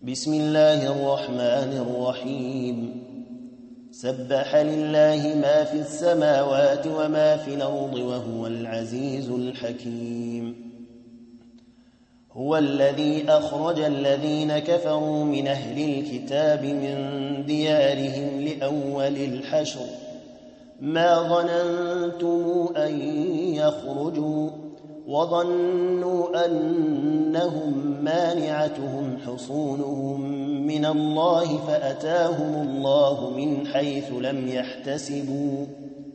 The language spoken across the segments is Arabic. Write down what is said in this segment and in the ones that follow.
بسم الله الرحمن الرحيم سبح لله ما في السماوات وما في الأرض وهو العزيز الحكيم هو الذي أخرج الذين كفروا من أهل الكتاب من ديارهم لأول الحشر ما ظننتم أن يخرجوا وظنوا أنهم مانعتهم حصونهم من الله فأتاهم الله من حيث لم يحتسبوا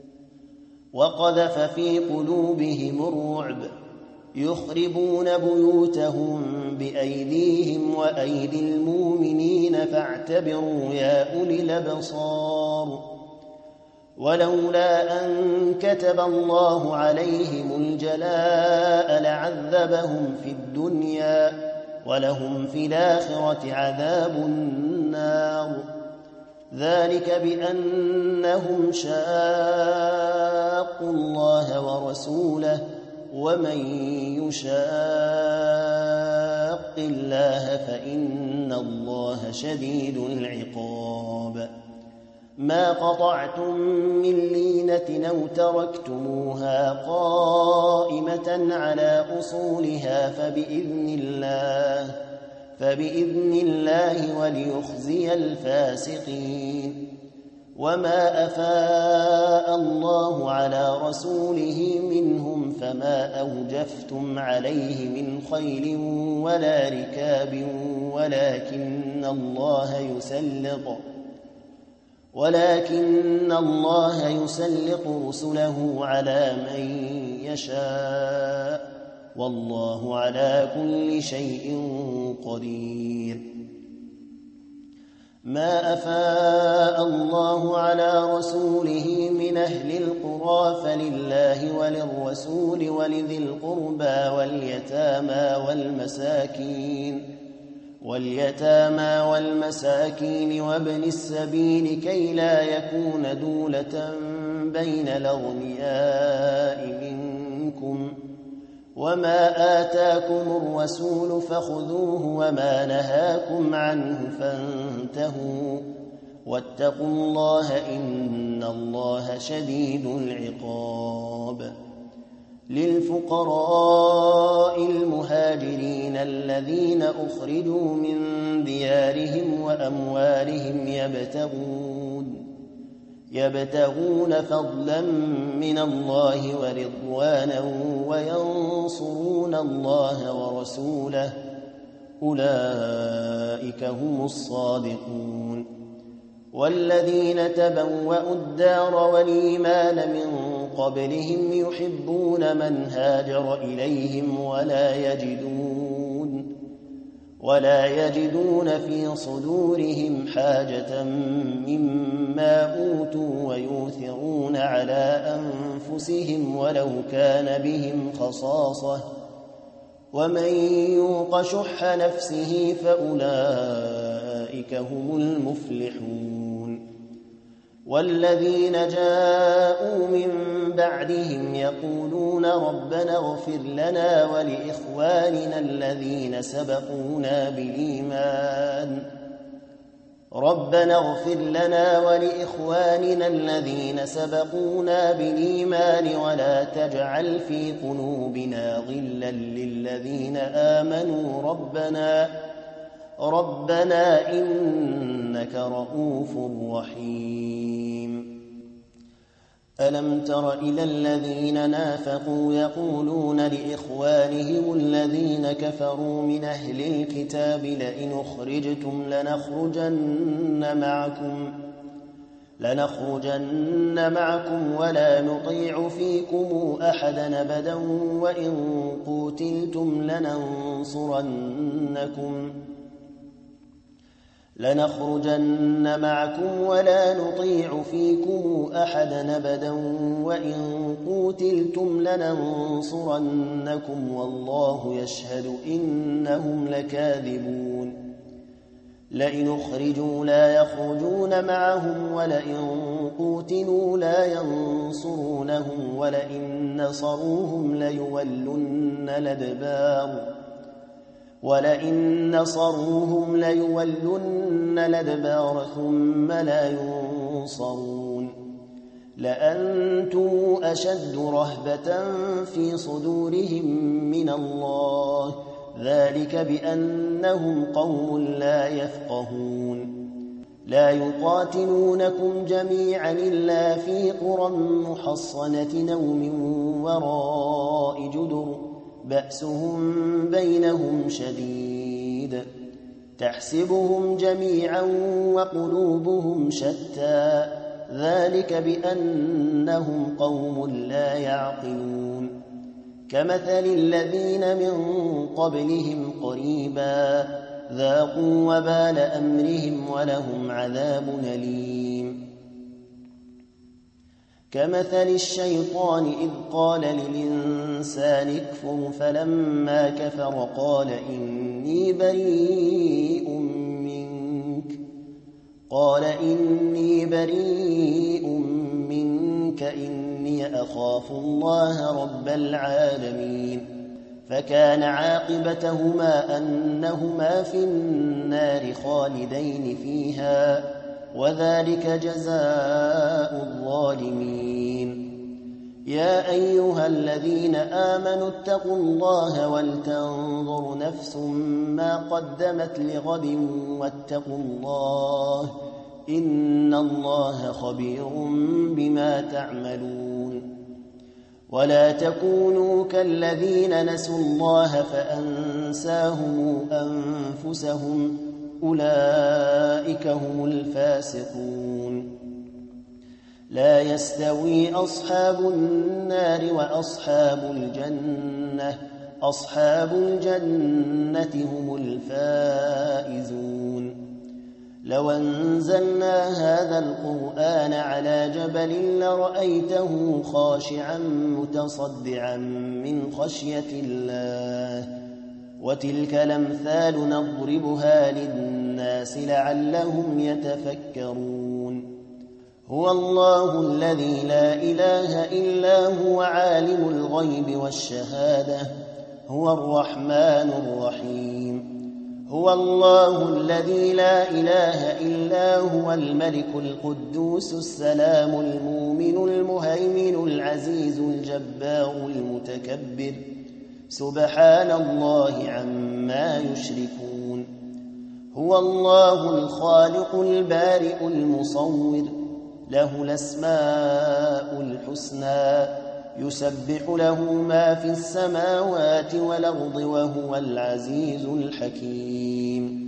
وقذف في قلوبهم الرعب يخربون بيوتهم بأيديهم وأيدي المؤمنين فاعتبروا يا أولي الأبصار ولولا أن كتب الله عليهم الجلاء لعذبهم في الدنيا ولهم في الآخرة عذاب النار ذلك بأنهم شاقوا الله ورسوله ومن يشاق الله فإن الله شديد العقاب ما قطعتم من لينة أو تركتموها قائمة على أصولها فبإذن الله وليخزي الفاسقين وما أفاء الله على رسوله منهم فما أوجفتم عليه من خيل ولا ركاب ولكن الله يسلط رسله على من يشاء والله على كل شيء قدير ما أفاء الله على رسوله من أهل القرى فلله وللرسول ولذي القربى واليتامى والمساكين وابن السبيل كي لا يكون دولة بين الأغنياء منكم وما آتاكم الرسول فخذوه وما نهاكم عنه فانتهوا واتقوا الله إن الله شديد العقاب للفقراء المهاجرين الذين أخرجوا من ديارهم وأموالهم يبتغون فضلا من الله ورضوانا وينصرون الله ورسوله أولئك هم الصادقون والذين تبوأوا الدار والإيمان من قبلهم يحبون من هاجر إليهم ولا يجدون في صدورهم حاجة مما أوتوا ويؤثرون على أنفسهم ولو كان بهم خصاصة ومن يوق شح نفسه فأولئك هم المفلحون والذين جاءوا من بعدهم يقولون ربنا اغفر لنا ولإخواننا الذين سبقونا بالإيمان ولا تجعل في قلوبنا غلا للذين آمنوا ربنا إنك رؤوف رحيم ألم تر إلى الذين نافقوا يقولون لإخوانهم الذين كفروا من أهل الكتاب لئن أخرجتم لنخرجن معكم ولا نطيع فيكم أحدا أبدا وإن قوتلتم لننصرنكم والله يشهد إنهم لكاذبون لئن أخرجوا لا يخرجون معهم ولئن قوتلوا لا ينصرونهم ولئن نصروهم ليولن الأدبار ولئن نصروهم ليولن الأدبار ثم لا ينصرون لأنتم أشد رهبة في صدورهم من الله ذلك بأنهم قوم لا يفقهون لا يقاتلونكم جميعا إلا في قرى محصنة أو من وراء جدر بأسهم بينهم شديد تحسبهم جميعا وقلوبهم شتى ذلك بأنهم قوم لا يعقلون كمثل الذين من قبلهم قريبا ذاقوا وبال أمرهم ولهم عذاب أليم كمثل الشيطان إذ قال للإنسان اكفر فلما كفر قال إني بريء منك إني أخاف الله رب العالمين فكان عاقبتهما أنهما في النار خالدين فيها وذلك جزاء الظالمين يا أيها الذين آمنوا اتقوا الله ولتنظر نفس ما قدمت لغد واتقوا الله إن الله خبير بما تعملون ولا تكونوا كالذين نسوا الله فأنساهم أنفسهم أولئك هم الفاسقون لا يستوي أصحاب النار وأصحاب الجنة أصحاب الجنة هم الفائزون لو أنزلنا هذا القرآن على جبل لرأيته خاشعا متصدعا من خشية الله وتلك الأمثال نضربها للناس لعلهم يتفكرون هو الله الذي لا إله إلا هو عالم الغيب والشهادة هو الرحمن الرحيم هو الله الذي لا إله إلا هو الملك القدوس السلام المؤمن المهيمن العزيز الجبار المتكبر سبحان الله عما يشركون هو الله الخالق البارئ المصور له الأسماء الحسنى يسبح له ما في السماوات والأرض وهو العزيز الحكيم